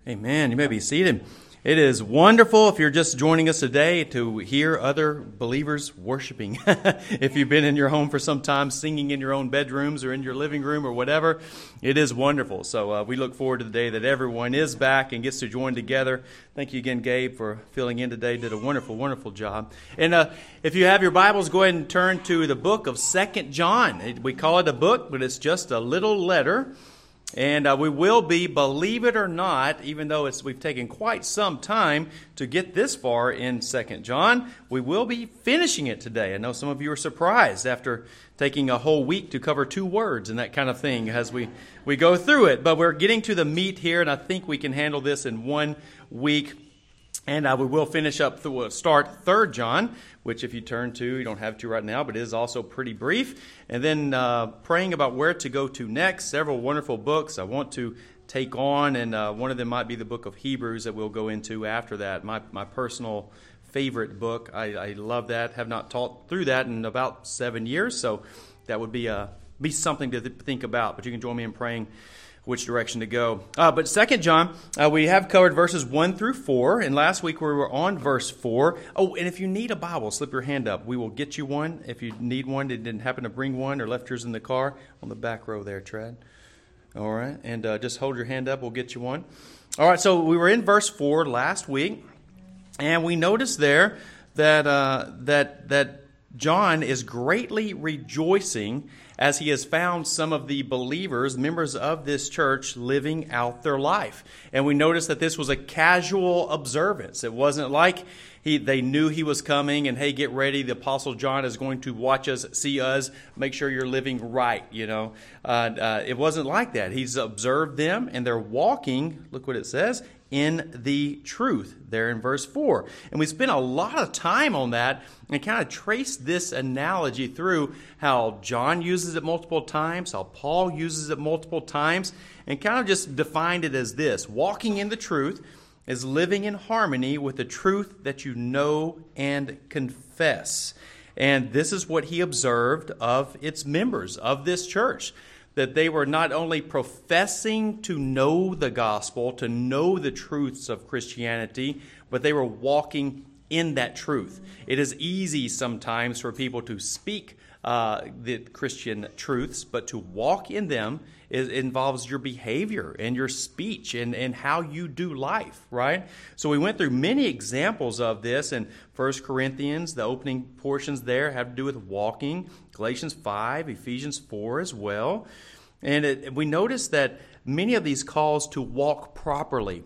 Amen. You may be seated. It is wonderful if you're just joining us today to hear other believers worshiping. If you've been in your home for some time, singing in your own bedrooms or in your living room or whatever, it is wonderful. So we look forward to the day that everyone is back and gets to join together. Thank you again, Gabe, for filling in today. Did a wonderful, wonderful job. And if you have your Bibles, go ahead and turn to the book of 2 John. We call it a book, but it's just a little letter. And we will be, believe it or not, even though we've taken quite some time to get this far in 2 John, we will be finishing it today. I know some of you are surprised after taking a whole week to cover 2 words and that kind of thing as we go through it. But we're getting to the meat here, and I think we can handle this in 1 week. And we will finish up, start 3 John, which if you turn to, you don't have to right now, but it is also pretty brief. And then praying about where to go to next, several wonderful books I want to take on, and one of them might be the book of Hebrews that we'll go into after that. My personal favorite book. I love that. Have not taught through that in about 7 years, so that would be something to think about. But you can join me in praying which direction to go. But 2 John, we have covered verses 1 through 4, and last week we were on verse 4. Oh, and if you need a Bible, slip your hand up. We will get you one. If you need one, didn't happen to bring one or left yours in the car, on the back row there, Trad. All right, and just hold your hand up. We'll get you one. All right, so we were in verse 4 last week, and we noticed there that John is greatly rejoicing as he has found some of the believers, members of this church, living out their life. And we noticed that this was a casual observance. It wasn't like they knew he was coming and, hey, get ready, the Apostle John is going to watch us, see us, make sure you're living right, you know. It wasn't like that. He's observed them, and they're walking, look what it says, in the truth, there in verse 4. And we spent a lot of time on that and kind of traced this analogy through how John uses it multiple times, how Paul uses it multiple times, and kind of just defined it as this: walking in the truth is living in harmony with the truth that you know and confess. And this is what he observed of its members of this church, that they were not only professing to know the gospel, to know the truths of Christianity, but they were walking in that truth. It is easy sometimes for people to speak the Christian truths, but to walk in them involves your behavior and your speech and how you do life, right? So we went through many examples of this in 1 Corinthians. The opening portions there have to do with walking. Galatians 5, Ephesians 4 as well. And we noticed that many of these calls to walk properly,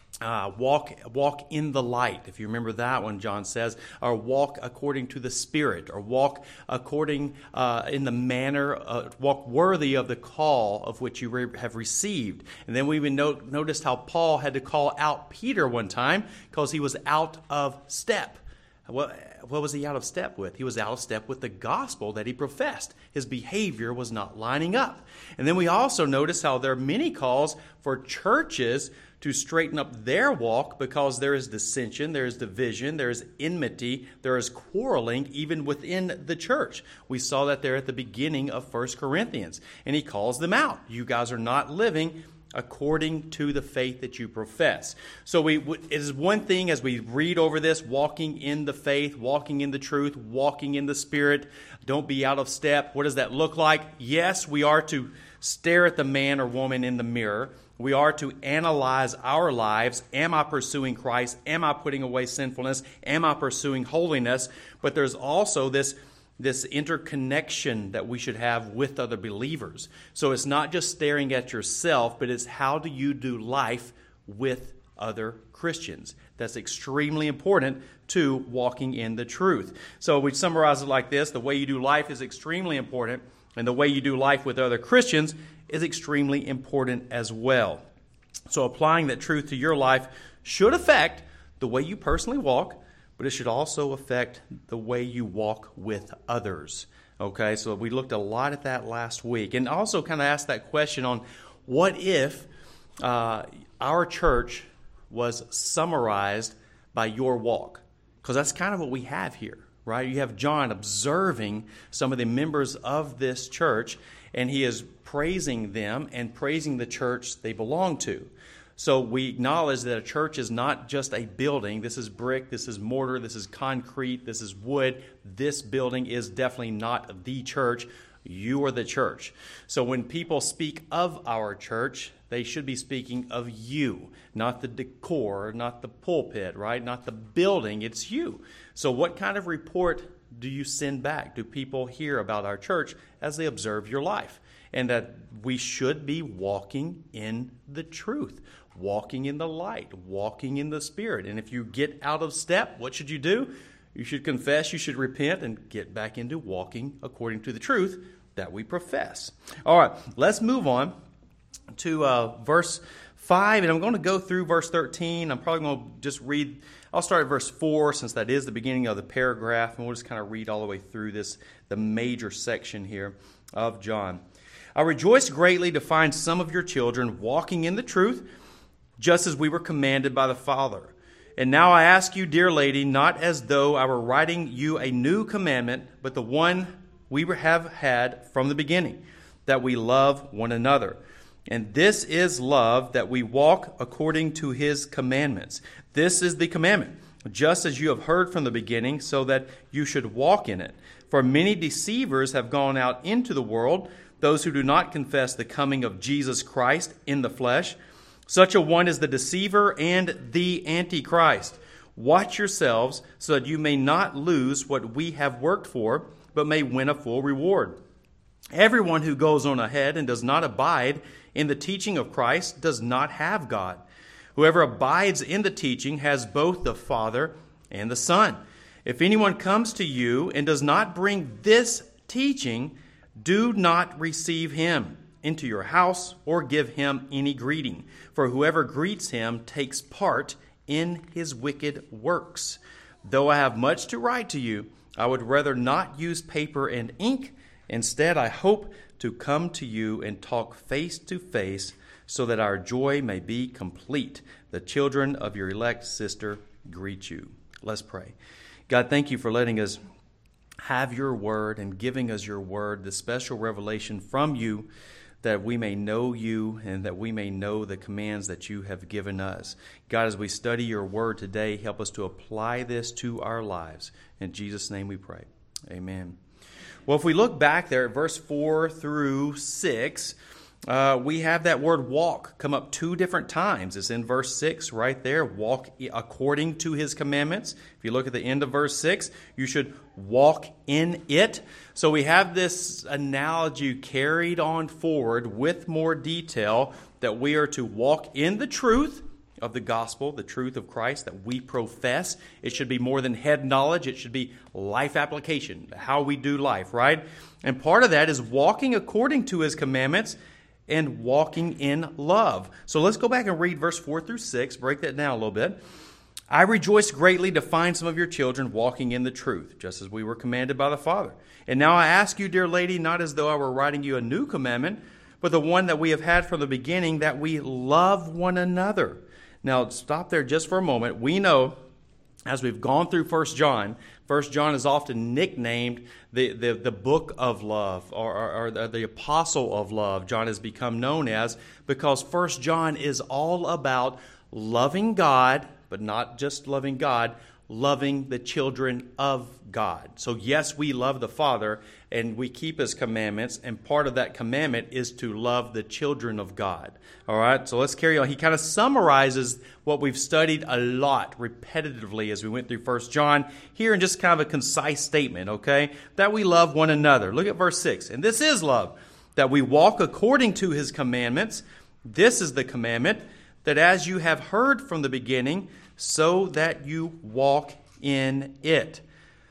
walk in the light, if you remember that one, John says, or walk according to the Spirit, or walk according in the manner, walk worthy of the call of which you have received. And then we even noticed how Paul had to call out Peter one time because he was out of step. What was he out of step with? He was out of step with the gospel that he professed. His behavior was not lining up. And then we also notice how there are many calls for churches to straighten up their walk because there is dissension, there is division, there is enmity, there is quarreling even within the church. We saw that there at the beginning of 1 Corinthians. And he calls them out. You guys are not living according to the faith that you profess. So it is one thing as we read over this, walking in the faith, walking in the truth, walking in the Spirit. Don't be out of step. What does that look like? Yes, we are to stare at the man or woman in the mirror. We are to analyze our lives. Am I pursuing Christ? Am I putting away sinfulness? Am I pursuing holiness? But there's also this interconnection that we should have with other believers. So it's not just staring at yourself, but it's how do you do life with other Christians. That's extremely important to walking in the truth. So we summarize it like this: the way you do life is extremely important, and the way you do life with other Christians is extremely important as well. So applying that truth to your life should affect the way you personally walk, but it should also affect the way you walk with others. Okay, so we looked a lot at that last week, and also kind of asked that question on what if our church was summarized by your walk? Because that's kind of what we have here, right? You have John observing some of the members of this church, and he is praising them and praising the church they belong to. So we acknowledge that a church is not just a building. This is brick, this is mortar, this is concrete, this is wood. This building is definitely not the church. You are the church. So when people speak of our church, they should be speaking of you, not the decor, not the pulpit, right? Not the building, it's you. So what kind of report do you send back? Do people hear about our church as they observe your life? And that we should be walking in the truth, walking in the light, walking in the Spirit. And if you get out of step, what should you do? You should confess, you should repent, and get back into walking according to the truth that we profess. All right, let's move on to verse 5, and I'm going to go through verse 13. I'm probably going to just read, I'll start at verse 4 since that is the beginning of the paragraph, and we'll just kind of read all the way through this, the major section here of John. I rejoice greatly to find some of your children walking in the truth, just as we were commanded by the Father. And now I ask you, dear lady, not as though I were writing you a new commandment, but the one we have had from the beginning, that we love one another. And this is love, that we walk according to his commandments. This is the commandment, just as you have heard from the beginning, so that you should walk in it. For many deceivers have gone out into the world, those who do not confess the coming of Jesus Christ in the flesh. Such a one is the deceiver and the Antichrist. Watch yourselves so that you may not lose what we have worked for, but may win a full reward. Everyone who goes on ahead and does not abide in the teaching of Christ does not have God. Whoever abides in the teaching has both the Father and the Son. If anyone comes to you and does not bring this teaching, do not receive him into your house or give him any greeting. For whoever greets him takes part in his wicked works. Though I have much to write to you, I would rather not use paper and ink. Instead, I hope to come to you and talk face to face so that our joy may be complete. The children of your elect sister greet you. Let's pray. God, thank you for letting us have your word and giving us your word, the special revelation from you, that we may know you and that we may know the commands that you have given us. God, as we study your word today, help us to apply this to our lives. In Jesus' name we pray. Amen. Well, if we look back there at verse 4 through 6, we have that word walk come up 2 different times. It's in verse 6 right there, walk according to his commandments. If you look at the end of verse 6, you should walk in it. So we have this analogy carried on forward with more detail that we are to walk in the truth of the gospel, the truth of Christ that we profess. It should be more than head knowledge. It should be life application, how we do life, right? And part of that is walking according to his commandments and walking in love. So let's go back and read verse 4 through 6, break that down a little bit. I rejoice greatly to find some of your children walking in the truth, just as we were commanded by the Father. And now I ask you, dear lady, not as though I were writing you a new commandment, but the one that we have had from the beginning, that we love one another. Now, stop there just for a moment. We know, as we've gone through 1 John is often nicknamed the book of love or the apostle of love. John has become known as, because 1 John is all about loving God, but not just loving God, loving the children of God. So yes, we love the Father and we keep his commandments, and part of that commandment is to love the children of God. All right, so let's carry on. He kind of summarizes what we've studied a lot repetitively as we went through 1 John here in just kind of a concise statement, okay? That we love one another. Look at verse 6. And this is love, that we walk according to his commandments. This is the commandment, that as you have heard from the beginning, so that you walk in it.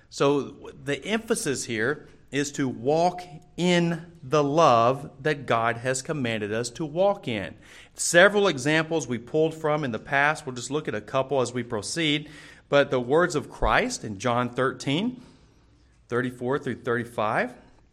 So the emphasis here is to walk in the love that God has commanded us to walk in. Several examples we pulled from in the past. We'll just look at a couple as we proceed. But the words of Christ in John 13, 34 through 35.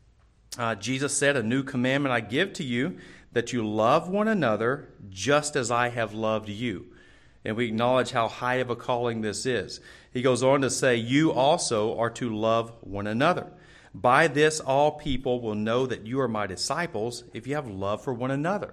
Jesus said, "A new commandment I give to you, that you love one another just as I have loved you." And we acknowledge how high of a calling this is. He goes on to say, "You also are to love one another. By this all people will know that you are my disciples, if you have love for one another."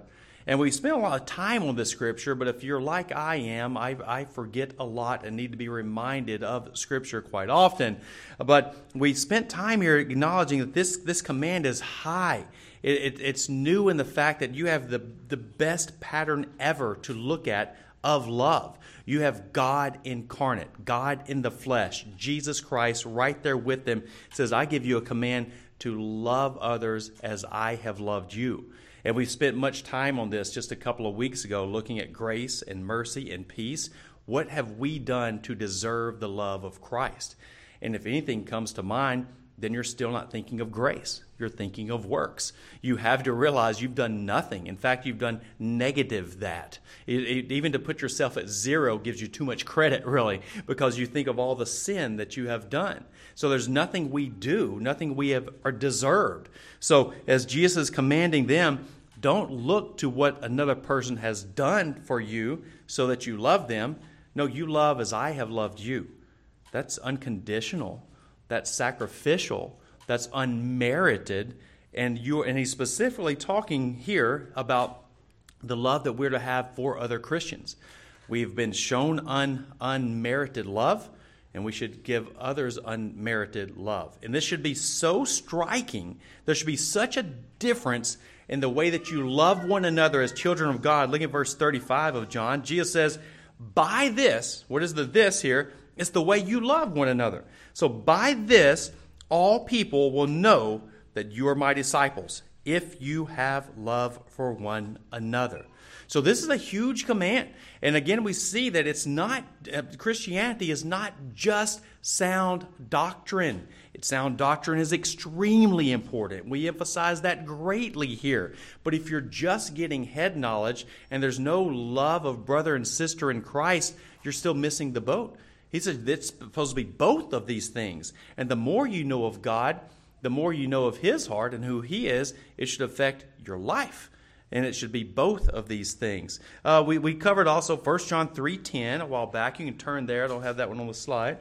And we spent a lot of time on this scripture, but if you're like I am, I forget a lot and need to be reminded of scripture quite often. But we spent time here acknowledging that this command is high. It's new in the fact that you have the best pattern ever to look at of love. You have God incarnate, God in the flesh, Jesus Christ right there with them. It says, I give you a command to love others as I have loved you. And we spent much time on this just a couple of weeks ago, looking at grace and mercy and peace. What have we done to deserve the love of Christ? And if anything comes to mind, then you're still not thinking of grace. You're thinking of works. You have to realize you've done nothing. In fact, you've done negative that. Even to put yourself at zero gives you too much credit, really, because you think of all the sin that you have done. So there's nothing we do, nothing we have are deserved. So as Jesus is commanding them, don't look to what another person has done for you so that you love them. No, you love as I have loved you. That's unconditional. That's sacrificial. That's unmerited. And he's specifically talking here about the love that we're to have for other Christians. We've been shown unmerited love, and we should give others unmerited love. And this should be so striking. There should be such a difference in the way that you love one another as children of God. Look at verse 35 of John. Jesus says, by this, what is the this here? It's the way you love one another. So by this, all people will know that you are my disciples, if you have love for one another. So this is a huge command. And again, we see that it's not, Christianity is not just sound doctrine. Sound doctrine is extremely important. We emphasize that greatly here. But if you're just getting head knowledge and there's no love of brother and sister in Christ, you're still missing the boat. He said it's supposed to be both of these things. And the more you know of God, the more you know of His heart and who He is, it should affect your life. And it should be both of these things. We covered also 1 John 3:10 a while back. You can turn there. I don't have that one on the slide.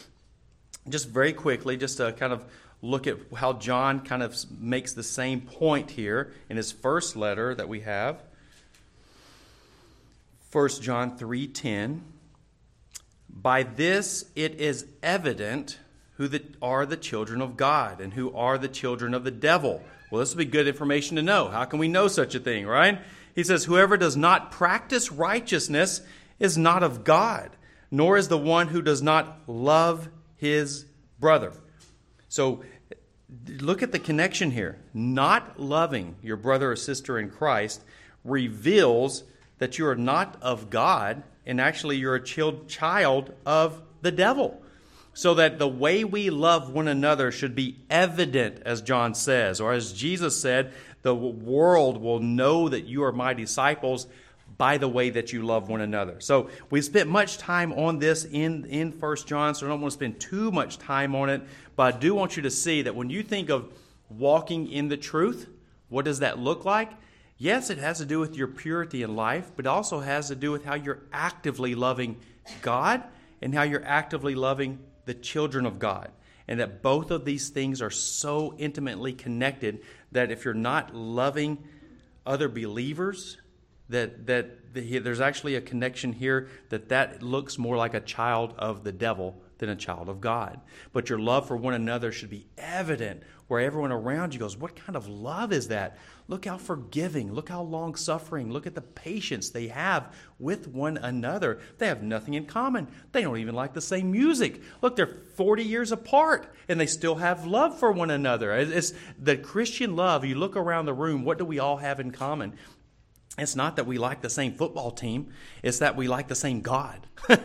Just very quickly, just to kind of look at how John kind of makes the same point here in his first letter that we have. 1 John 3:10. By this it is evident who are the children of God and who are the children of the devil. Well, this would be good information to know. How can we know such a thing, right? He says, whoever does not practice righteousness is not of God, nor is the one who does not love his brother. So look at the connection here. Not loving your brother or sister in Christ reveals that you are not of God, and actually you're a child of the devil. So that the way we love one another should be evident, as John says, or as Jesus said, the world will know that you are my disciples by the way that you love one another. So we spent much time on this in 1 John, so I don't want to spend too much time on it, but I do want you to see that when you think of walking in the truth, what does that look like? Yes, it has to do with your purity in life, but it also has to do with how you're actively loving God and how you're actively loving the children of God. And that both of these things are so intimately connected that if you're not loving other believers, that there's actually a connection here that looks more like a child of the devil than a child of God. But your love for one another should be evident where everyone around you goes, what kind of love is that? Look how forgiving, look how long-suffering, look at the patience they have with one another. They have nothing in common. They don't even like the same music. Look, they're 40 years apart, and they still have love for one another. It's the Christian love. You look around the room, what do we all have in common? It's not that we like the same football team. It's that we like the same God,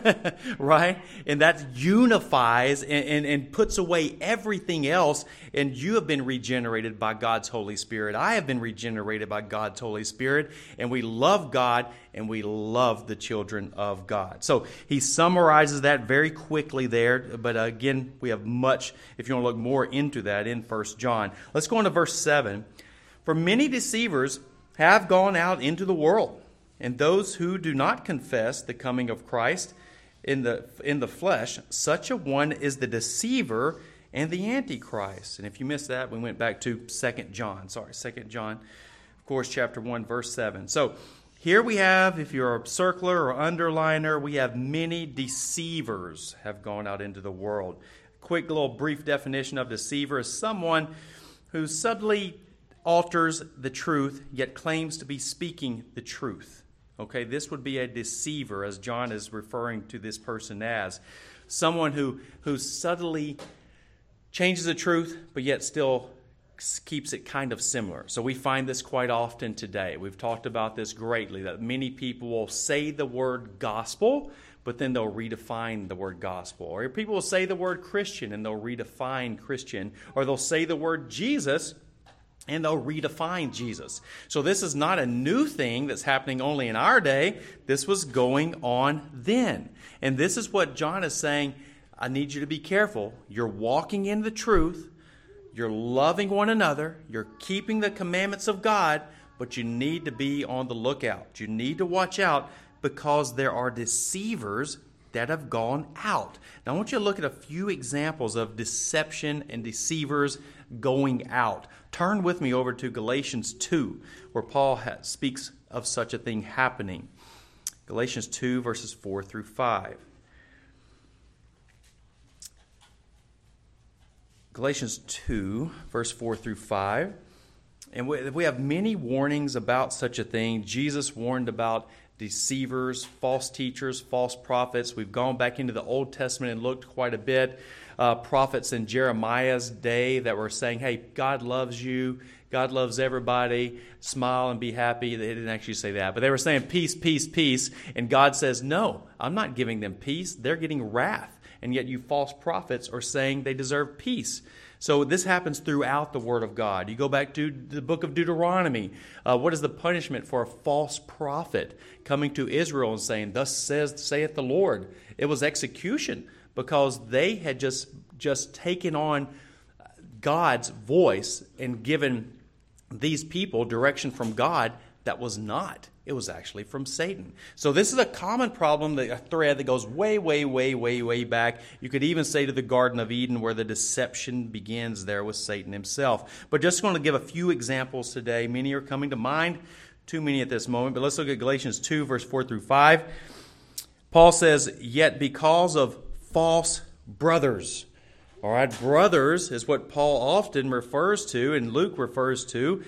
right? And that unifies and puts away everything else. And you have been regenerated by God's Holy Spirit. I have been regenerated by God's Holy Spirit. And we love God and we love the children of God. So he summarizes that very quickly there. But again, we have much, if you want to look more into that, in 1 John. Let's go on to verse 7. For many deceivers have gone out into the world, and those who do not confess the coming of Christ in the flesh, such a one is the deceiver and the Antichrist. And if you missed that, we went back to 2 John. 2 John Of course, chapter 1, verse 7. So here we have, if you're a circler or underliner, we have many deceivers have gone out into the world. Quick little brief definition of deceiver is someone who subtly alters the truth, yet claims to be speaking the truth. Okay, this would be a deceiver, as John is referring to this person as. Someone who subtly changes the truth, but yet still keeps it kind of similar. So we find this quite often today. We've talked about this greatly, that many people will say the word gospel, but then they'll redefine the word gospel. Or people will say the word Christian, and they'll redefine Christian. Or they'll say the word Jesus, and they'll redefine Jesus. So this is not a new thing that's happening only in our day. This was going on then. And this is what John is saying, I need you to be careful. You're walking in the truth. You're loving one another. You're keeping the commandments of God, but you need to be on the lookout. You need to watch out because there are deceivers that have gone out. Now, I want you to look at a few examples of deception and deceivers going out. Turn with me over to Galatians 2, where Paul speaks of such a thing happening. Galatians 2, verses 4 through 5. Galatians 2, verse 4 through 5. And we have many warnings about such a thing. Jesus warned about deceivers, false teachers, false prophets. We've gone back into the Old Testament and looked quite a bit. Prophets in Jeremiah's day that were saying, hey, God loves you. God loves everybody. Smile and be happy. They didn't actually say that, but they were saying peace, peace, peace. And God says, no, I'm not giving them peace. They're getting wrath. And yet you false prophets are saying they deserve peace. So this happens throughout the Word of God. You go back to the book of Deuteronomy. What is the punishment for a false prophet coming to Israel and saying, thus saith the Lord? It was execution, because they had just taken on God's voice and given these people direction from God that was not. It was actually from Satan. So this is a common problem, a thread that goes way, way, way, way, way back. You could even say to the Garden of Eden, where the deception begins there with Satan himself. But just going to give a few examples today. Many are coming to mind, too many at this moment. But let's look at Galatians 2, verse 4 through 5. Paul says, yet because of false brothers. All right, brothers is what Paul often refers to, and Luke refers to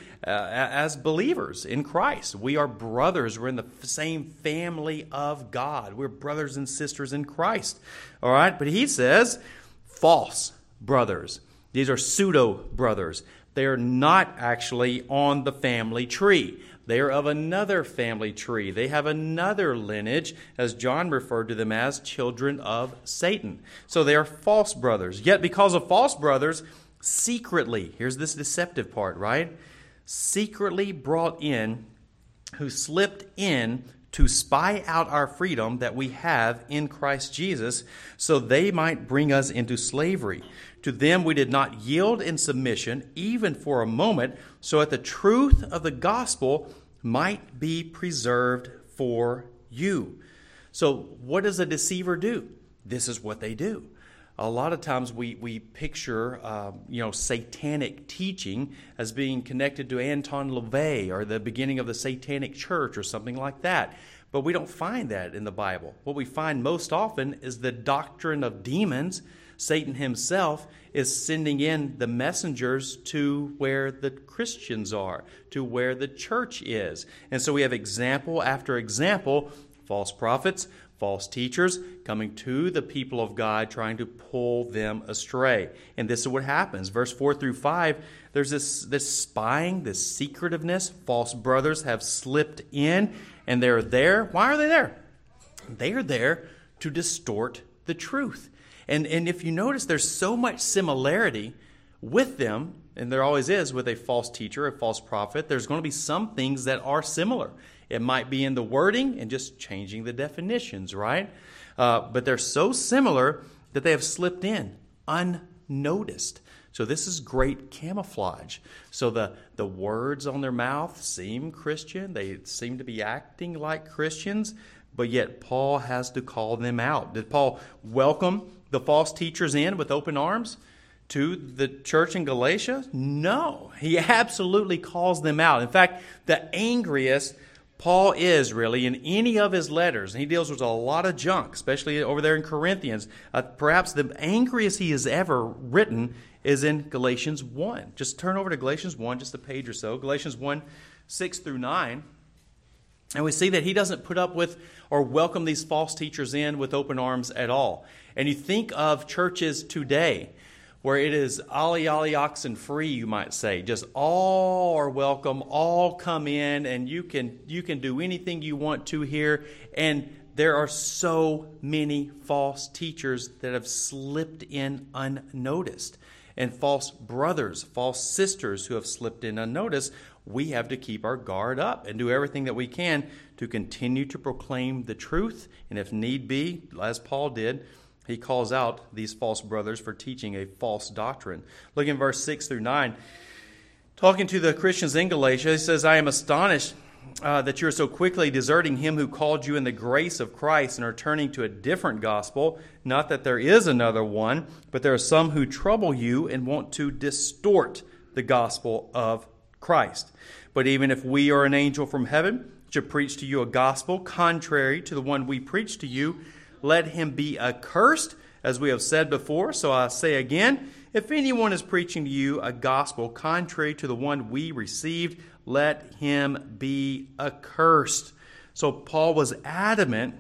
as believers in Christ. We are brothers. We're in the same family of God. We're brothers and sisters in Christ. All right, but he says false brothers. These are pseudo brothers. They are not actually on the family tree. They are of another family tree. They have another lineage, as John referred to them as children of Satan. So they are false brothers. Yet because of false brothers, secretly, here's this deceptive part, right? Secretly brought in, who slipped in to spy out our freedom that we have in Christ Jesus, so they might bring us into slavery. To them we did not yield in submission, even for a moment, so that the truth of the gospel might be preserved for you. So what does a deceiver do? This is what they do. A lot of times we picture satanic teaching as being connected to Anton LaVey or the beginning of the Satanic Church or something like that. But we don't find that in the Bible. What we find most often is the doctrine of demons. Satan himself is sending in the messengers to where the Christians are, to where the church is. And so we have example after example, false prophets, false teachers coming to the people of God, trying to pull them astray. And this is what happens. Verse 4 through 5, there's this spying, this secretiveness. False brothers have slipped in, and they're there. Why are they there? They are there to distort the truth. And if you notice, there's so much similarity with them, and there always is with a false teacher, a false prophet. There's going to be some things that are similar. It might be in the wording and just changing the definitions, right? But they're so similar that they have slipped in unnoticed. So this is great camouflage. So the words on their mouth seem Christian. They seem to be acting like Christians, but yet Paul has to call them out. Did Paul welcome the false teachers in with open arms? to the church in Galatia? No. He absolutely calls them out. In fact, the angriest Paul is really in any of his letters, and he deals with a lot of junk, especially over there in Corinthians. Perhaps the angriest he has ever written is in Galatians 1. Just turn over to Galatians 1, just a page or so. Galatians 1, 6 through 9. And we see that he doesn't put up with or welcome these false teachers in with open arms at all. And you think of churches today where it is ollie, oxen free, you might say. Just all are welcome, all come in, and you can do anything you want to here. And there are so many false teachers that have slipped in unnoticed. And false brothers, false sisters who have slipped in unnoticed. We have to keep our guard up and do everything that we can to continue to proclaim the truth. And if need be, as Paul did, he calls out these false brothers for teaching a false doctrine. Look in verse 6 through 9. Talking to the Christians in Galatia, he says, I am astonished that you are so quickly deserting him who called you in the grace of Christ and are turning to a different gospel. Not that there is another one, but there are some who trouble you and want to distort the gospel of Christ. But even if we or an angel from heaven should preach to you a gospel contrary to the one we preach to you, let him be accursed, as we have said before. So I say again, if anyone is preaching to you a gospel contrary to the one we received, let him be accursed. So Paul was adamant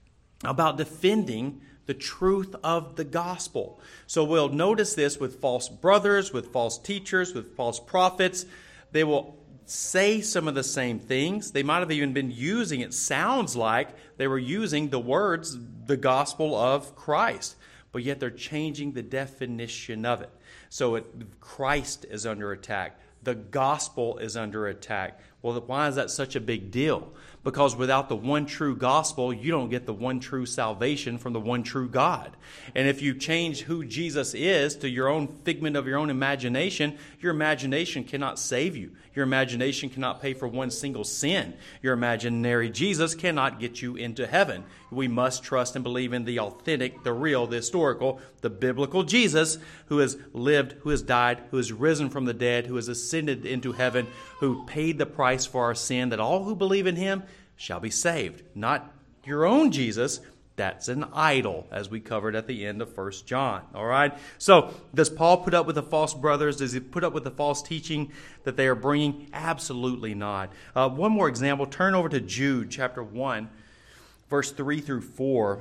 about defending the truth of the gospel. So we'll notice this with false brothers, with false teachers, with false prophets. They will say some of the same things. They might have even been using, it sounds like they were using the words, the gospel of Christ, but yet they're changing the definition of it. So Christ is under attack. The gospel is under attack. Well, why is that such a big deal? Because without the one true gospel, you don't get the one true salvation from the one true God. And if you change who Jesus is to your own figment of your own imagination, your imagination cannot save you. Your imagination cannot pay for one single sin. Your imaginary Jesus cannot get you into heaven. We must trust and believe in the authentic, the real, the historical, the biblical Jesus who has lived, who has died, who has risen from the dead, who has ascended into heaven, who paid the price for our sin, that all who believe in him shall be saved. Not your own Jesus. That's an idol, as we covered at the end of 1 John. All right? So, does Paul put up with the false brothers? Does he put up with the false teaching that they are bringing? Absolutely not. One more example. Turn over to Jude chapter 1, verse 3 through 4.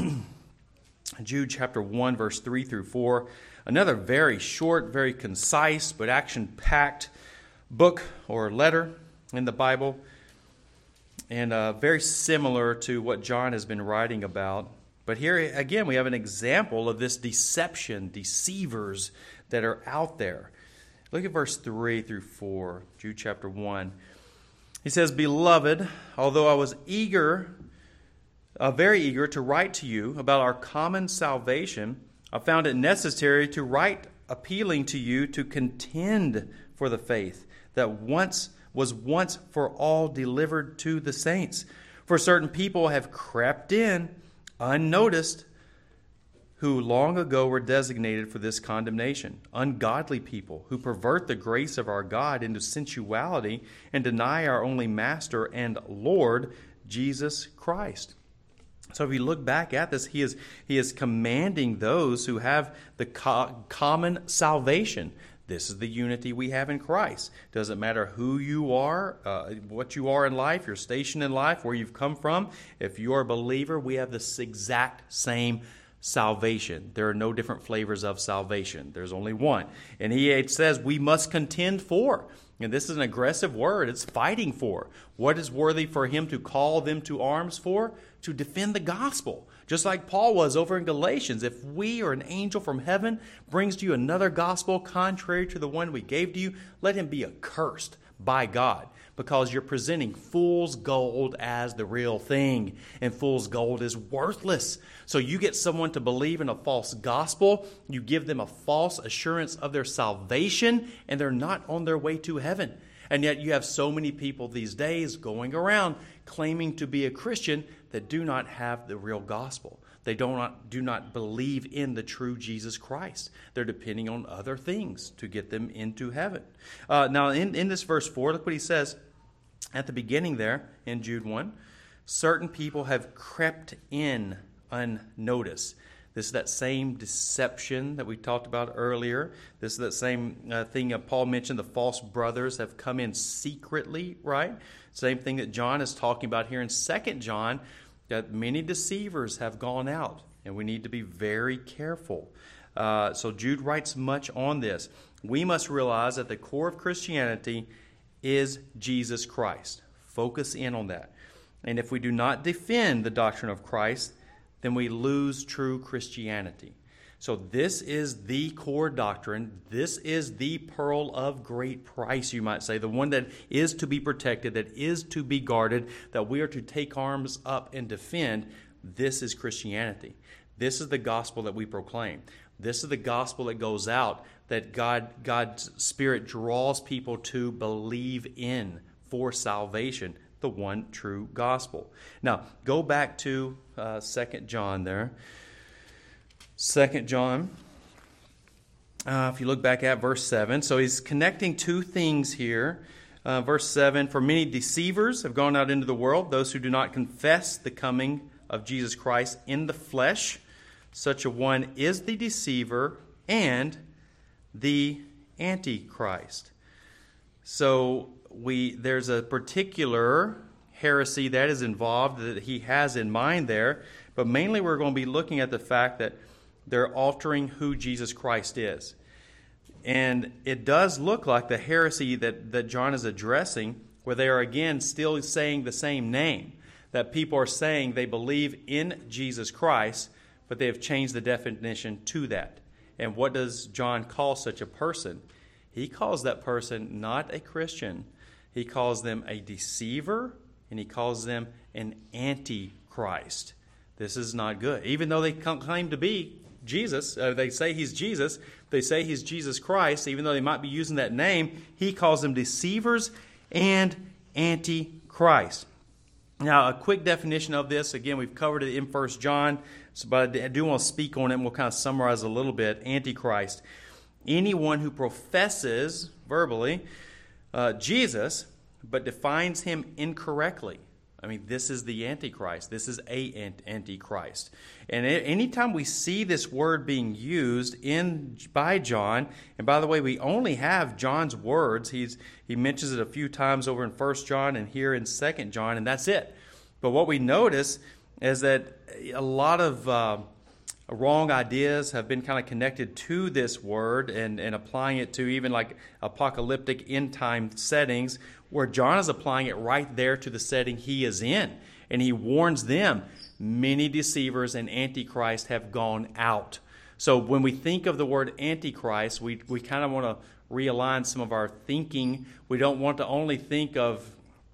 Jude chapter 1, verse 3 through 4. Another very short, very concise, but action-packed book or letter in the Bible. And very similar to what John has been writing about. But here, again, we have an example of this deception, deceivers that are out there. Look at verse 3 through 4, Jude chapter 1. He says, Beloved, although I was very eager to write to you about our common salvation, I found it necessary to write appealing to you to contend for the faith that was once for all delivered to the saints. For certain people have crept in unnoticed, who long ago were designated for this condemnation. Ungodly people who pervert the grace of our God into sensuality and deny our only Master and Lord, Jesus Christ. So if you look back at this, he is commanding those who have the common salvation. This is the unity we have in Christ. Doesn't matter who you are, what you are in life, your station in life, where you've come from. If you're a believer, we have this exact same salvation. There are no different flavors of salvation. There's only one. And it says we must contend for. And this is an aggressive word. It's fighting for. What is worthy for him to call them to arms for? To defend the gospel. Just like Paul was over in Galatians. If we or an angel from heaven brings to you another gospel contrary to the one we gave to you, let him be accursed by God. Because you're presenting fool's gold as the real thing. And fool's gold is worthless. So you get someone to believe in a false gospel. You give them a false assurance of their salvation. And they're not on their way to heaven. And yet you have so many people these days going around claiming to be a Christian that do not have the real gospel. They do not believe in the true Jesus Christ. They're depending on other things to get them into heaven. Now, in this verse 4, look what he says at the beginning there in Jude 1. Certain people have crept in unnoticed. This is that same deception that we talked about earlier. This is that same thing that Paul mentioned. The false brothers have come in secretly, right? Same thing that John is talking about here in 2 John, that many deceivers have gone out, and we need to be very careful. So Jude writes much on this. We must realize that the core of Christianity is Jesus Christ. Focus in on that. And if we do not defend the doctrine of Christ, then we lose true Christianity. So this is the core doctrine. This is the pearl of great price, you might say, the one that is to be protected, that is to be guarded, that we are to take arms up and defend. This is Christianity. This is the gospel that we proclaim. This is the gospel that goes out, that God's Spirit draws people to believe in for salvation, the one true gospel. Now, go back to 2 John there. 2 John, if you look back at verse 7. So he's connecting two things here. Verse 7, for many deceivers have gone out into the world, those who do not confess the coming of Jesus Christ in the flesh. Such a one is the deceiver and the Antichrist. So there's a particular heresy that is involved that he has in mind there, but mainly we're going to be looking at the fact that they're altering who Jesus Christ is. And it does look like the heresy that John is addressing, where they are again still saying the same name, that people are saying they believe in Jesus Christ, but they have changed the definition to that. And what does John call such a person? He calls that person not a Christian. He calls them a deceiver, and he calls them an antichrist. This is not good. Even though they claim to be Jesus, they say he's Jesus, they say he's Jesus Christ, even though they might be using that name, he calls them deceivers and antichrist. Now, a quick definition of this, again, we've covered it in 1 John, but I do want to speak on it, and we'll kind of summarize a little bit. Antichrist. Anyone who professes, verbally, Jesus, but defines him incorrectly. I mean, this is the Antichrist. This is a Antichrist. And anytime we see this word being used by John, and by the way, we only have John's words. He mentions it a few times over in 1 John and here in 2 John, and that's it. But what we notice is that a lot of wrong ideas have been kind of connected to this word and applying it to even like apocalyptic end-time settings, where John is applying it right there to the setting he is in. And he warns them, many deceivers and antichrist have gone out. So when we think of the word antichrist, we kind of want to realign some of our thinking. We don't want to only think of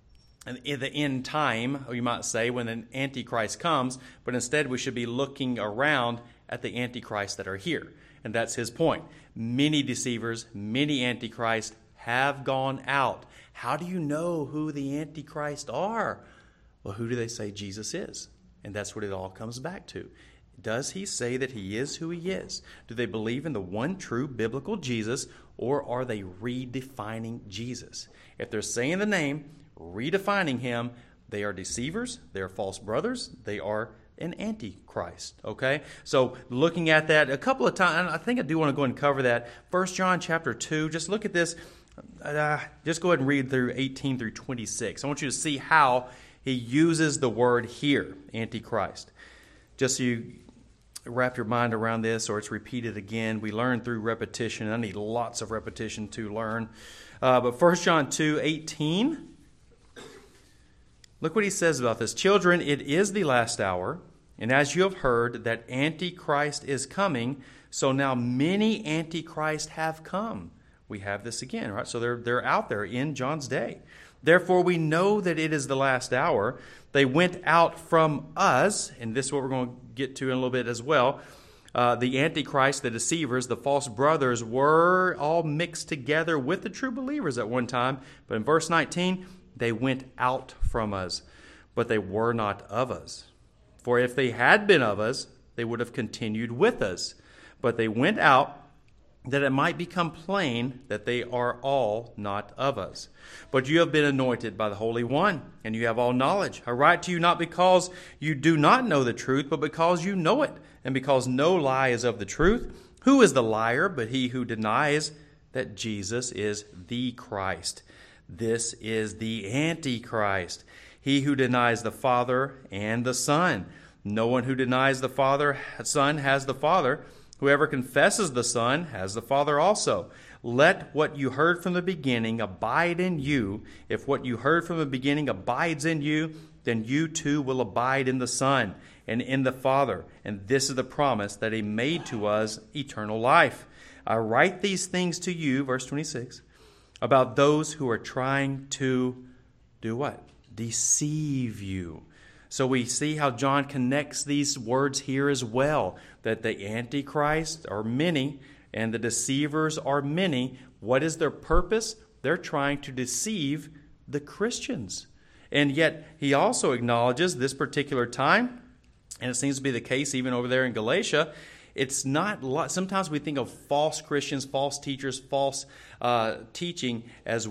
the end time, or you might say, when an antichrist comes, but instead we should be looking around at the antichrists that are here. And that's his point. Many deceivers, many antichrists have gone out. How do you know who the antichrists are? Well, who do they say Jesus is? And that's what it all comes back to. Does he say that he is who he is? Do they believe in the one true biblical Jesus, or are they redefining Jesus? If they're saying the name, redefining him, they are deceivers, they are false brothers, they are an antichrist. Okay? So looking at that a couple of times, I think I do want to go and cover that. 1 John chapter 2, just look at this. Just go ahead and read through 18 through 26. I want you to see how he uses the word here, antichrist. Just so you wrap your mind around this, or it's repeated again. We learn through repetition. I need lots of repetition to learn. But 1 John 2, 18. Look what he says about this. Children, it is the last hour, and as you have heard that Antichrist is coming, so now many Antichrists have come. We have this again, right? So they're out there in John's day. Therefore, we know that it is the last hour. They went out from us, and this is what we're going to get to in a little bit as well. the Antichrist, the deceivers, the false brothers were all mixed together with the true believers at one time. But in verse 19, they went out from us, but they were not of us. For if they had been of us, they would have continued with us. But they went out, that it might become plain that they are all not of us. But you have been anointed by the Holy One, and you have all knowledge. I write to you not because you do not know the truth, but because you know it, and because no lie is of the truth. Who is the liar but he who denies that Jesus is the Christ? This is the Antichrist, he who denies the Father and the Son. No one who denies the Son has the Father. Whoever confesses the Son has the Father also. Let what you heard from the beginning abide in you. If what you heard from the beginning abides in you, then you too will abide in the Son and in the Father. And this is the promise that He made to us, eternal life. I write these things to you, verse 26, about those who are trying to do what? Deceive you. So we see how John connects these words here as well, that the Antichrist are many and the deceivers are many. What is their purpose? They're trying to deceive the Christians. And yet he also acknowledges this particular time, and it seems to be the case even over there in Galatia, it's not, sometimes we think of false Christians, false teachers, false teaching as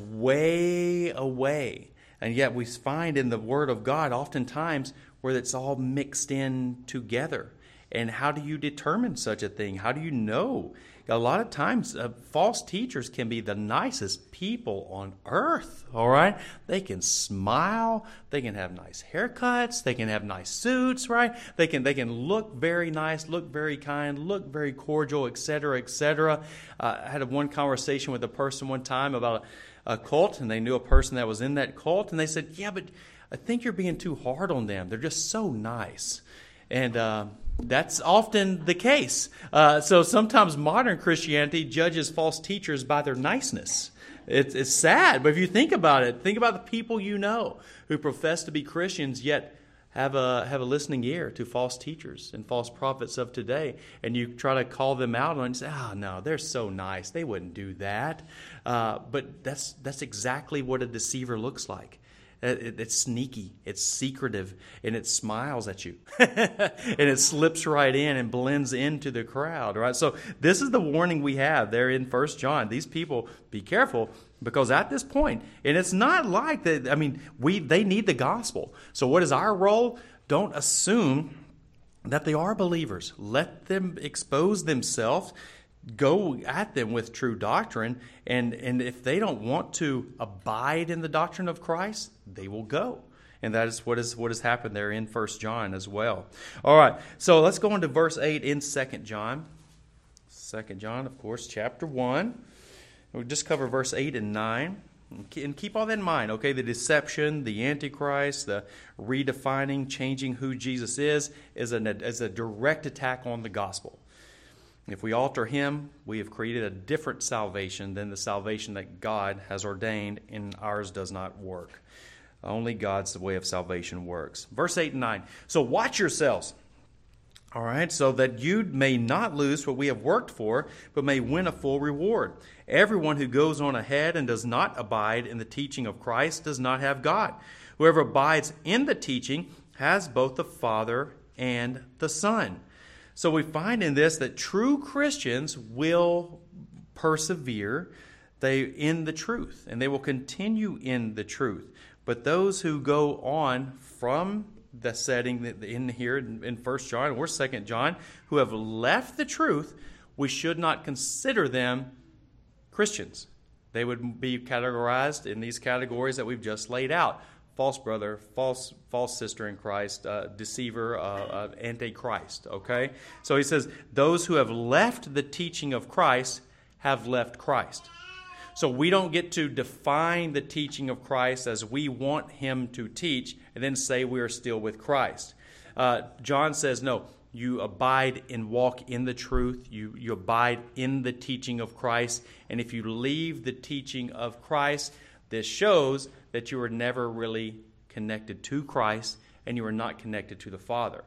way away. And yet we find in the Word of God oftentimes where it's all mixed in together. And how do you determine such a thing? How do you know? A lot of times false teachers can be the nicest people on earth, all right? They can smile. They can have nice haircuts. They can have nice suits, right? They can look very nice, look very kind, look very cordial, etc., etc. I had one conversation with a person one time about a cult, and they knew a person that was in that cult, and they said, yeah, but I think you're being too hard on them. They're just so nice. And that's often the case. So sometimes modern Christianity judges false teachers by their niceness. It's sad, but if you think about it, think about the people you know who profess to be Christians yet have a listening ear to false teachers and false prophets of today, and you try to call them out and say, "Oh no, they're so nice. They wouldn't do that." But that's exactly what a deceiver looks like. It's sneaky, it's secretive, and it smiles at you. And it slips right in and blends into the crowd, right? So this is the warning we have there in 1 John. These people, be careful, because at this point, and it's not like that, they need the gospel. So what is our role? Don't assume that they are believers. Let them expose themselves. Go at them with true doctrine, and if they don't want to abide in the doctrine of Christ, they will go. And that is what has happened there in 1 John as well. All right, so let's go into verse 8 in 2 John. 2 John, of course, chapter 1. We'll just cover verse 8 and 9. And keep all that in mind, okay? The deception, the Antichrist, the redefining, changing who Jesus is a direct attack on the gospel. If we alter Him, we have created a different salvation than the salvation that God has ordained, and ours does not work. Only God's way of salvation works. Verse 8 and 9. So watch yourselves, all right, so that you may not lose what we have worked for, but may win a full reward. Everyone who goes on ahead and does not abide in the teaching of Christ does not have God. Whoever abides in the teaching has both the Father and the Son. So we find in this that true Christians will persevere in the truth, and they will continue in the truth. But those who go on from the setting in here in 1 John or 2 John, who have left the truth, we should not consider them Christians. They would be categorized in these categories that we've just laid out. False brother, false sister in Christ, deceiver, antichrist, okay? So he says, those who have left the teaching of Christ have left Christ. So we don't get to define the teaching of Christ as we want Him to teach and then say we are still with Christ. John says, no, you abide and walk in the truth. You abide in the teaching of Christ. And if you leave the teaching of Christ, this shows that you were never really connected to Christ and you are not connected to the Father.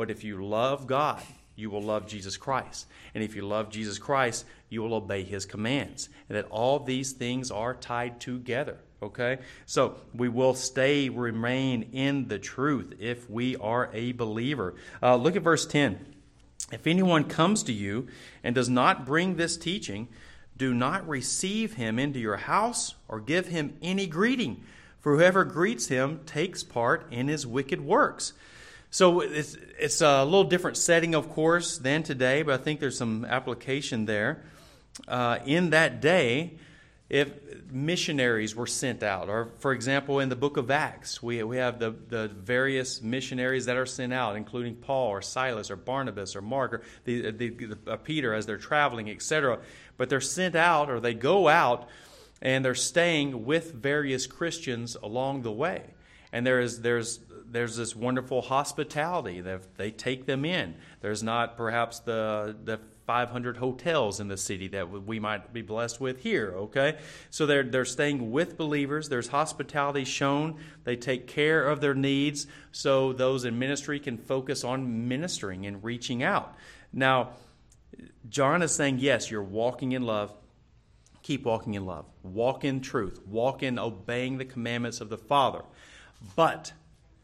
But if you love God, you will love Jesus Christ. And if you love Jesus Christ, you will obey his commands. And that all these things are tied together. Okay? So we will remain in the truth if we are a believer. Look at verse 10. If anyone comes to you and does not bring this teaching, do not receive him into your house or give him any greeting. For whoever greets him takes part in his wicked works. So it's a little different setting, of course, than today, but I think there's some application there. In that day, if missionaries were sent out, or for example, in the book of Acts, we have the various missionaries that are sent out, including Paul or Silas or Barnabas or Mark or Peter as they're traveling, etc. But they're sent out, or they go out, and they're staying with various Christians along the way. And there's this wonderful hospitality that they take them in. There's not perhaps the 500 hotels in the city that we might be blessed with here, okay? So they're staying with believers. There's hospitality shown. They take care of their needs so those in ministry can focus on ministering and reaching out. Now, John is saying, yes, you're walking in love. Keep walking in love. Walk in truth. Walk in obeying the commandments of the Father. But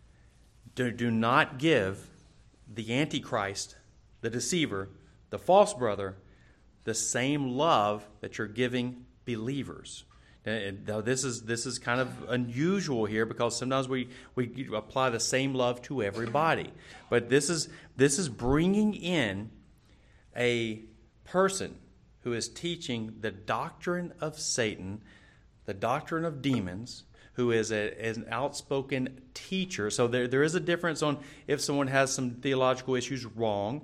do not give the Antichrist, the deceiver, the false brother, the same love that you're giving believers. Now, this is kind of unusual here because sometimes we apply the same love to everybody. But this is bringing in a person who is teaching the doctrine of Satan, the doctrine of demons, who is an outspoken teacher. So there is a difference on if someone has some theological issues wrong,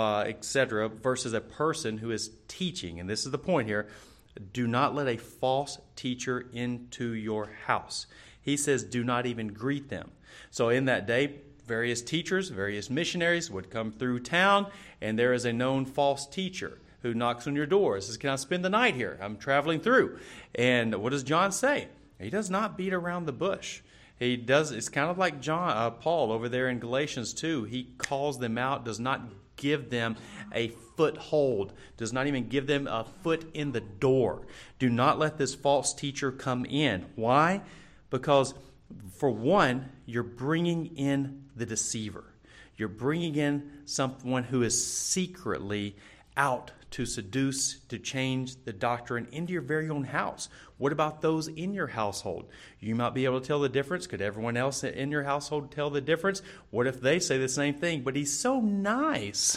etc., versus a person who is teaching. And this is the point here. Do not let a false teacher into your house. He says do not even greet them. So in that day, various teachers, various missionaries would come through town, and there is a known false teacher who knocks on your door. Says, can I spend the night here? I'm traveling through. And what does John say? He does not beat around the bush. He does. It's kind of like Paul over there in Galatians 2. He calls them out, does not give them a foothold, does not even give them a foot in the door. Do not let this false teacher come in. Why? Because, for one, you're bringing in the deceiver. You're bringing in someone who is secretly out to seduce, to change the doctrine into your very own house. What about those in your household? You might be able to tell the difference. Could everyone else in your household tell the difference? What if they say the same thing? But he's so nice.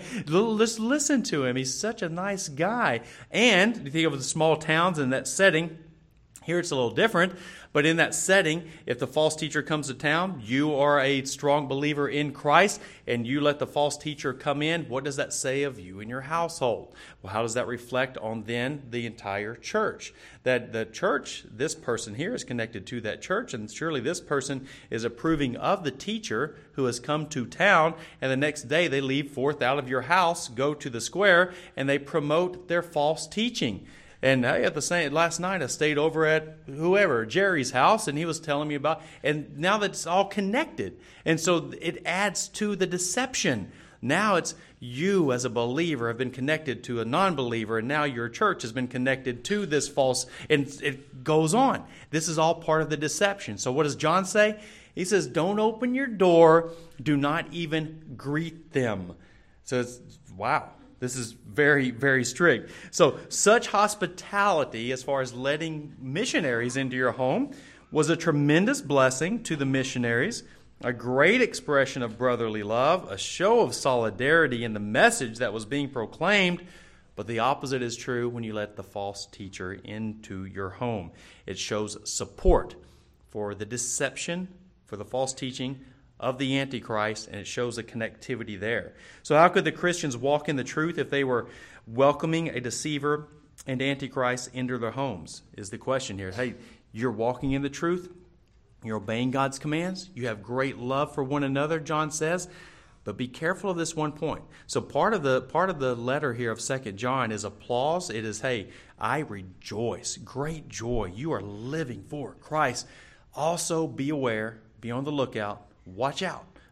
Just listen to him. He's such a nice guy. And you think of the small towns in that setting. Here it's a little different, but in that setting, if the false teacher comes to town, you are a strong believer in Christ, and you let the false teacher come in, what does that say of you and your household? Well, how does that reflect on then the entire church? That the church, this person here is connected to that church, and surely this person is approving of the teacher who has come to town, and the next day they leave forth out of your house, go to the square, and they promote their false teaching. And last night I stayed over at Jerry's house, and he was telling me about, and now that it's all connected. And so it adds to the deception. Now it's you as a believer have been connected to a non-believer, and now your church has been connected to this false, and it goes on. This is all part of the deception. So what does John say? He says, don't open your door, do not even greet them. So it's, wow. This is very, very strict. So such hospitality, as far as letting missionaries into your home, was a tremendous blessing to the missionaries, a great expression of brotherly love, a show of solidarity in the message that was being proclaimed. But the opposite is true when you let the false teacher into your home. It shows support for the deception, for the false teaching of the Antichrist, and it shows a connectivity there. So how could the Christians walk in the truth if they were welcoming a deceiver and Antichrist into their homes? Is the question here. Hey, you're walking in the truth. You're obeying God's commands. You have great love for one another, John says. But be careful of this one point. So part of the letter here of 2 John is applause. It is, hey, I rejoice. Great joy. You are living for Christ. Also be aware, be on the lookout. Watch out,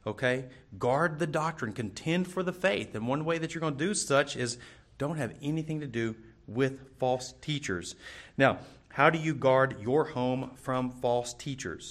Okay? Guard the doctrine. Contend for the faith. And one way that you're going to do such is don't have anything to do with false teachers. Now, how do you guard your home from false teachers?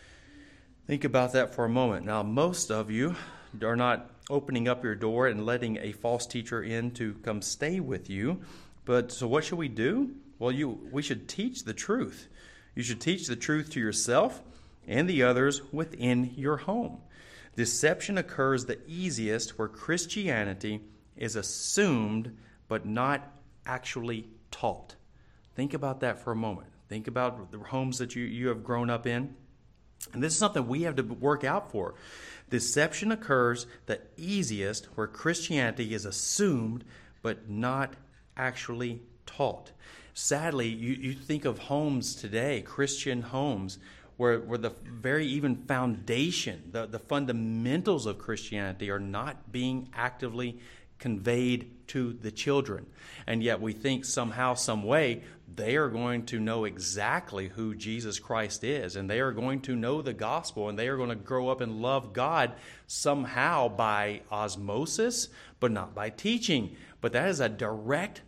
Think about that for a moment. Now, most of you are not opening up your door and letting a false teacher in to come stay with you. But so what should we do? Well, we should teach the truth. You should teach the truth to yourself and the others within your home. Deception occurs the easiest where Christianity is assumed but not actually taught. Think about that for a moment. Think about the homes that you have grown up in. And this is something we have to work out for. Deception occurs the easiest where Christianity is assumed but not actually taught. Sadly, you think of homes today, Christian homes, where the very even foundation, the fundamentals of Christianity are not being actively conveyed to the children. And yet we think somehow, some way, they are going to know exactly who Jesus Christ is, and they are going to know the gospel, and they are going to grow up and love God somehow by osmosis, but not by teaching. But that is a direct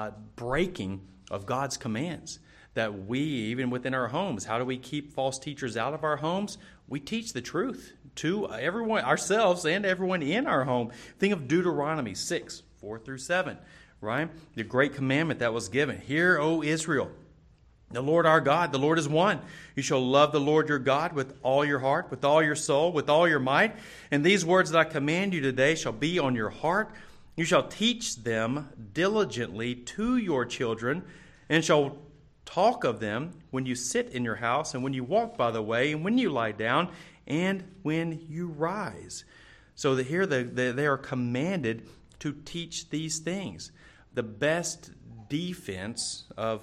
breaking of God's commands. That we, even within our homes, how do we keep false teachers out of our homes? We teach the truth to everyone, ourselves and everyone in our home. Think of Deuteronomy 6, 4 through 7, right? The great commandment that was given. Hear, O Israel, the Lord our God, the Lord is one. You shall love the Lord your God with all your heart, with all your soul, with all your might. And these words that I command you today shall be on your heart. You shall teach them diligently to your children, and shall talk of them when you sit in your house, and when you walk by the way, and when you lie down, and when you rise. So that here they are commanded to teach these things. The best defense of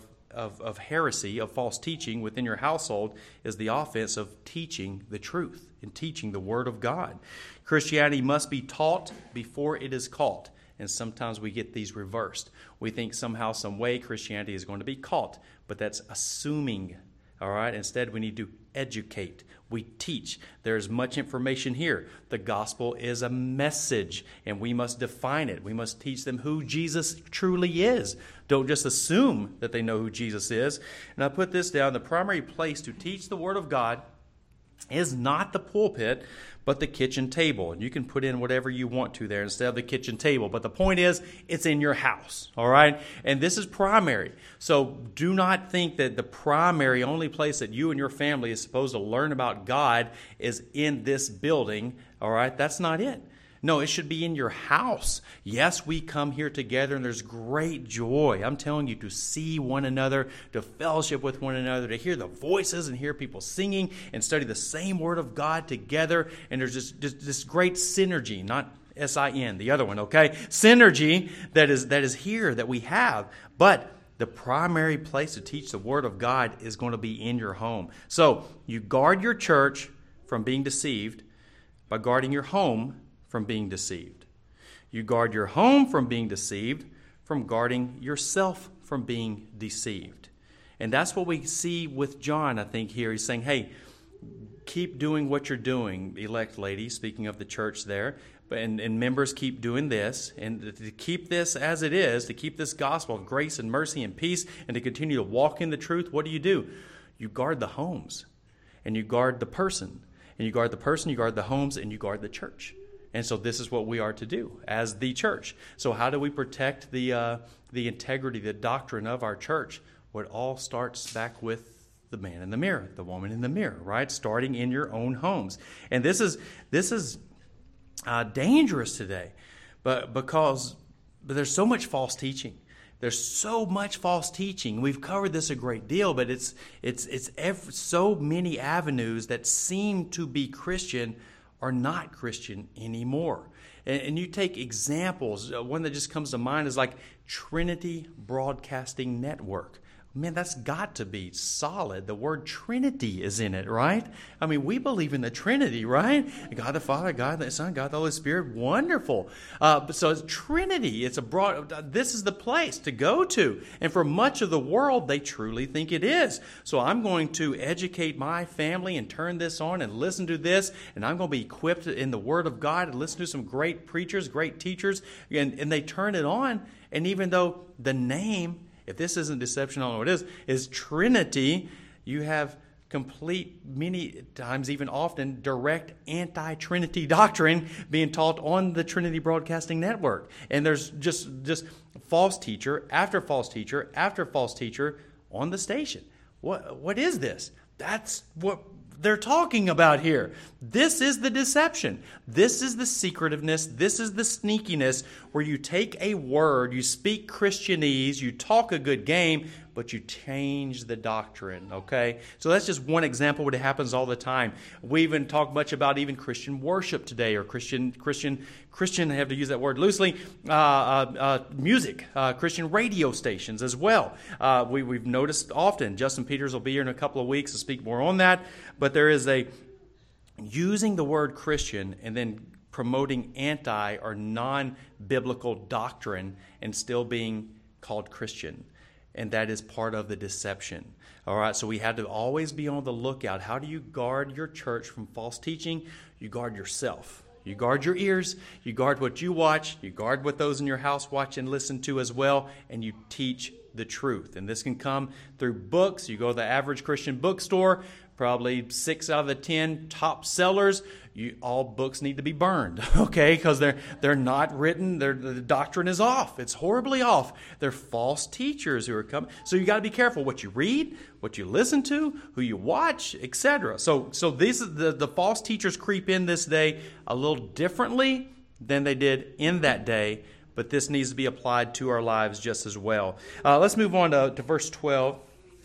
heresy, of false teaching within your household, is the offense of teaching the truth and teaching the Word of God. Christianity must be taught before it is caught. And sometimes we get these reversed. We think somehow, some way Christianity is going to be caught, but that's assuming, all right? Instead, we need to educate. We teach. There's much information here. The gospel is a message, and we must define it. We must teach them who Jesus truly is. Don't just assume that they know who Jesus is. And I put this down. The primary place to teach the Word of God is not the pulpit, but the kitchen table. And you can put in whatever you want to there instead of the kitchen table. But the point is, it's in your house, all right? And this is primary. So do not think that the primary only place that you and your family is supposed to learn about God is in this building, all right? That's not it. No, it should be in your house. Yes, we come here together, and there's great joy. I'm telling you, to see one another, to fellowship with one another, to hear the voices and hear people singing and study the same Word of God together. And there's just this great synergy, not S-I-N, the other one, okay? Synergy that is here, that we have. But the primary place to teach the Word of God is going to be in your home. So you guard your church from being deceived by guarding your home from being deceived. You guard your home from being deceived from guarding yourself from being deceived. And that's what we see with John, I think, here. He's saying, hey, keep doing what you're doing, elect ladies, speaking of the church there, and members, keep doing this. And to keep this as it is, to keep this gospel of grace and mercy and peace, and to continue to walk in the truth, what do? You guard the homes, and you guard the person. And you guard the person, you guard the homes, and you guard the church. And so this is what we are to do as the church. So how do we protect the integrity, the doctrine of our church? Well, it all starts back with the man in the mirror, the woman in the mirror, right? Starting in your own homes. And this is dangerous today, but there's so much false teaching. There's so much false teaching. We've covered this a great deal, but it's so many avenues that seem to be Christian are not Christian anymore. And you take examples. One that just comes to mind is like Trinity Broadcasting Network. Man, that's got to be solid. The word Trinity is in it, right? I mean, we believe in the Trinity, right? God the Father, God the Son, God the Holy Spirit. Wonderful. So it's Trinity. It's a broad. This is the place to go to. And for much of the world, they truly think it is. So I'm going to educate my family and turn this on and listen to this. And I'm going to be equipped in the Word of God and listen to some great preachers, great teachers. And they turn it on. And even though the name, if this isn't deception, I don't know what it is Trinity, you have complete, many times, even often, direct anti-Trinity doctrine being taught on the Trinity Broadcasting Network. And there's just false teacher after false teacher after false teacher on the station. What is this? That's what they're talking about here. This is the deception. This is the secretiveness. This is the sneakiness where you take a word, you speak Christianese, you talk a good game, but you change the doctrine, okay? So that's just one example what happens all the time. We even talk much about even Christian worship today, or Christian, I have to use that word loosely, music, Christian radio stations as well. We've noticed often, Justin Peters will be here in a couple of weeks to speak more on that, but there is a using the word Christian and then promoting anti or non-biblical doctrine and still being called Christian. And that is part of the deception. All right, so we have to always be on the lookout. How do you guard your church from false teaching? You guard yourself. You guard your ears. You guard what you watch. You guard what those in your house watch and listen to as well. And you teach the truth. And this can come through books. You go to the average Christian bookstore, probably 6 out of the 10 top sellers. All books need to be burned, okay? Because they're not written. The doctrine is off. It's horribly off. They're false teachers who are coming. So you got to be careful what you read, what you listen to, who you watch, etc. So these the false teachers creep in this day a little differently than they did in that day. But this needs to be applied to our lives just as well. Let's move on to verse 12.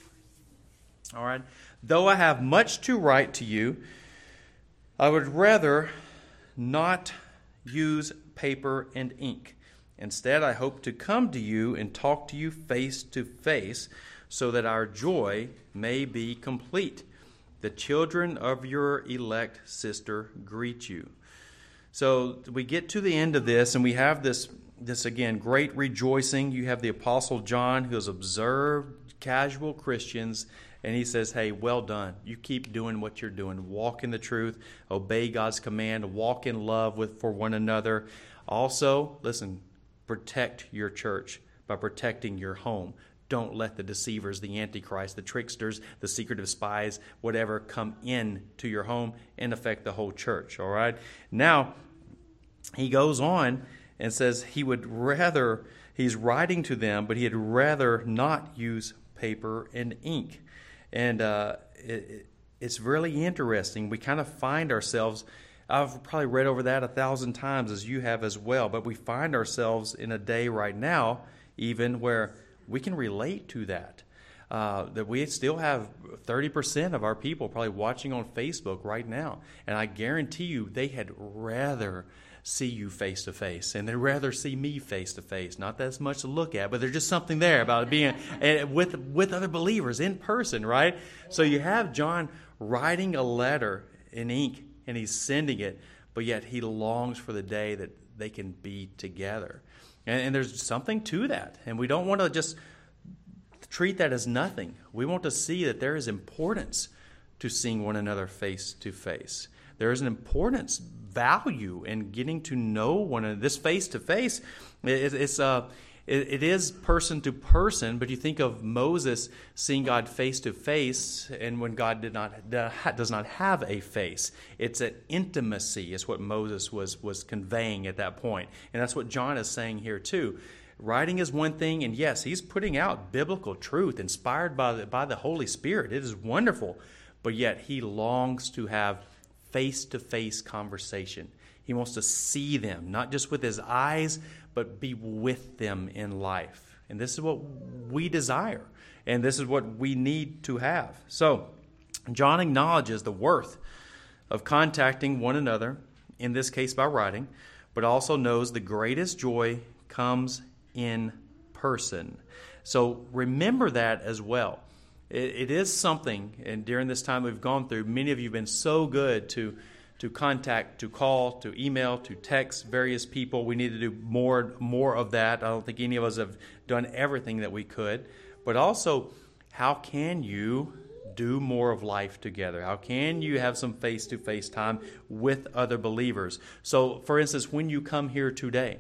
All right. Though I have much to write to you, I would rather not use paper and ink. Instead, I hope to come to you and talk to you face to face so that our joy may be complete. The children of your elect sister greet you. So we get to the end of this, and we have this again, great rejoicing. You have the Apostle John, who has observed casual Christians, and he says, hey, well done. You keep doing what you're doing. Walk in the truth. Obey God's command. Walk in love for one another. Also, listen, protect your church by protecting your home. Don't let the deceivers, the antichrist, the tricksters, the secretive spies, whatever, come in to your home and affect the whole church, all right? Now, he goes on and says he's writing to them, but he'd rather not use paper and ink. And it's really interesting. We kind of find ourselves, I've probably read over that 1,000 times as you have as well, but we find ourselves in a day right now even where we can relate to that. That we still have 30% of our people probably watching on Facebook right now. And I guarantee you they had rather see you face to face, and they'd rather see me face to face. Not that it's much to look at, but there's just something there about being with other believers in person, right? So you have John writing a letter in ink, and he's sending it, but yet he longs for the day that they can be together. And there's something to that, and we don't want to just treat that as nothing. We want to see that there is importance to seeing one another face to face. There is an importance, value in getting to know one another. This face to face, it is person to person. But you think of Moses seeing God face to face, and when God does not have a face, it's an intimacy. Is what Moses was conveying at that point, and that's what John is saying here too. Writing is one thing, and yes, he's putting out biblical truth inspired by the Holy Spirit. It is wonderful, but yet he longs to have face-to-face conversation. He wants to see them, not just with his eyes, but be with them in life. And this is what we desire, and this is what we need to have. So, John acknowledges the worth of contacting one another, in this case by writing, but also knows the greatest joy comes in person. So remember that as well. It is something, and during this time we've gone through, many of you have been so good to contact, to call, to email, to text various people. We need to do more of that. I don't think any of us have done everything that we could. But also, how can you do more of life together? How can you have some face-to-face time with other believers? So, for instance, when you come here today,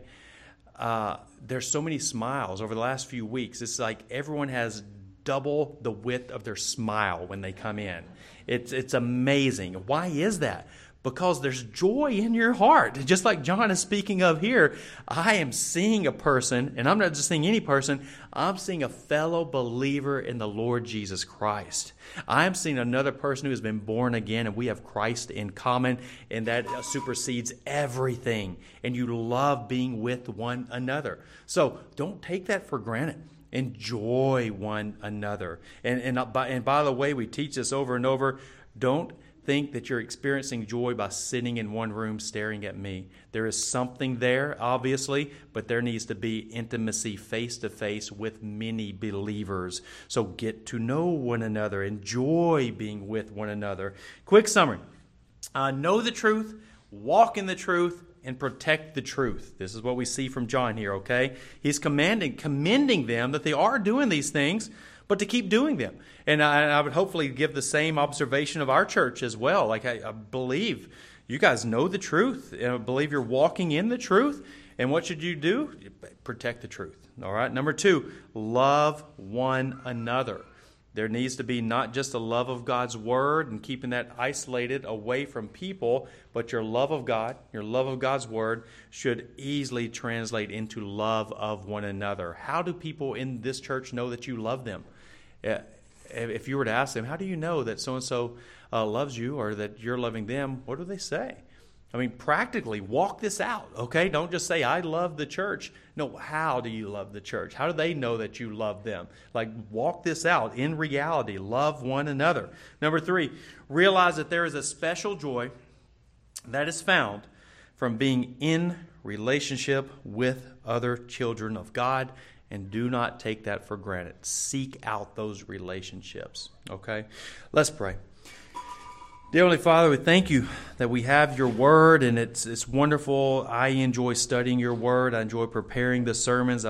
there's so many smiles over the last few weeks. It's like everyone has double the width of their smile when they come in. It's amazing. Why is that? Because there's joy in your heart. Just like John is speaking of here, I am seeing a person, and I'm not just seeing any person, I'm seeing a fellow believer in the Lord Jesus Christ. I'm seeing another person who has been born again, and we have Christ in common, and that supersedes everything. And you love being with one another. So don't take that for granted. Enjoy one another. And by the way, we teach this over and over. Don't think that you're experiencing joy by sitting in one room staring at me. There is something there, obviously, but there needs to be intimacy face-to-face with many believers. So get to know one another. Enjoy being with one another. Quick summary. Know the truth, walk in the truth, and protect the truth. This is what we see from John here, okay? He's commending them that they are doing these things, but to keep doing them. And I would hopefully give the same observation of our church as well. Like I believe you guys know the truth. And I believe you're walking in the truth. And what should you do? Protect the truth. All right. Number 2, love one another. There needs to be not just a love of God's Word and keeping that isolated away from people, but your love of God, your love of God's Word should easily translate into love of one another. How do people in this church know that you love them? If you were to ask them, how do you know that so-and-so loves you or that you're loving them, what do they say? I mean, practically walk this out, okay? Don't just say, I love the church. No, how do you love the church? How do they know that you love them? Like, walk this out in reality. Love one another. Number 3, realize that there is a special joy that is found from being in relationship with other children of God, and do not take that for granted. Seek out those relationships, okay? Let's pray. Dear Heavenly Father, we thank you that we have your word, and it's wonderful. I enjoy studying your word. I enjoy preparing the sermons.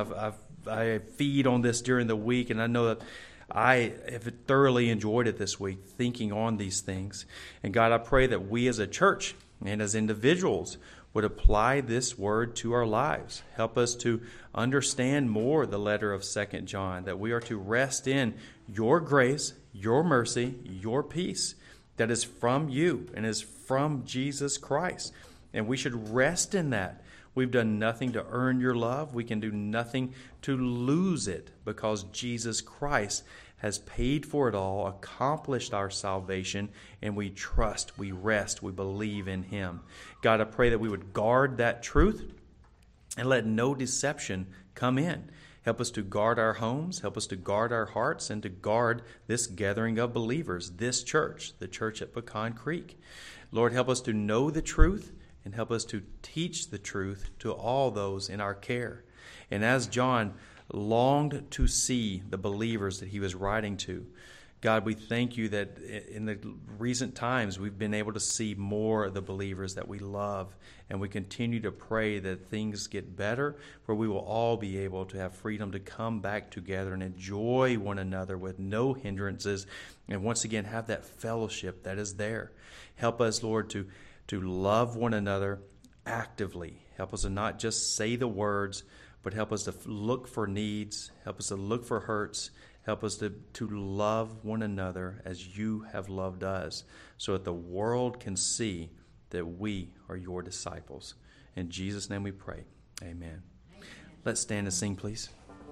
I feed on this during the week, and I know that I have thoroughly enjoyed it this week, thinking on these things. And God, I pray that we as a church and as individuals would apply this word to our lives. Help us to understand more the letter of 2 John, that we are to rest in your grace, your mercy, your peace, that is from you and is from Jesus Christ. And we should rest in that. We've done nothing to earn your love. We can do nothing to lose it because Jesus Christ has paid for it all, accomplished our salvation, and we trust, we rest, we believe in him. God, I pray that we would guard that truth and let no deception come in. Help us to guard our homes, help us to guard our hearts, and to guard this gathering of believers, this church, the church at Pecan Creek. Lord, help us to know the truth and help us to teach the truth to all those in our care. And as John longed to see the believers that he was writing to, God, we thank you that in the recent times we've been able to see more of the believers that we love, and we continue to pray that things get better, for we will all be able to have freedom to come back together and enjoy one another with no hindrances, and once again have that fellowship that is there. Help us, Lord, to love one another actively. Help us to not just say the words, but help us to look for needs, help us to look for hurts, help us to love one another as you have loved us, so that the world can see that we are your disciples. In Jesus' name we pray. Amen. Let's stand and sing, please.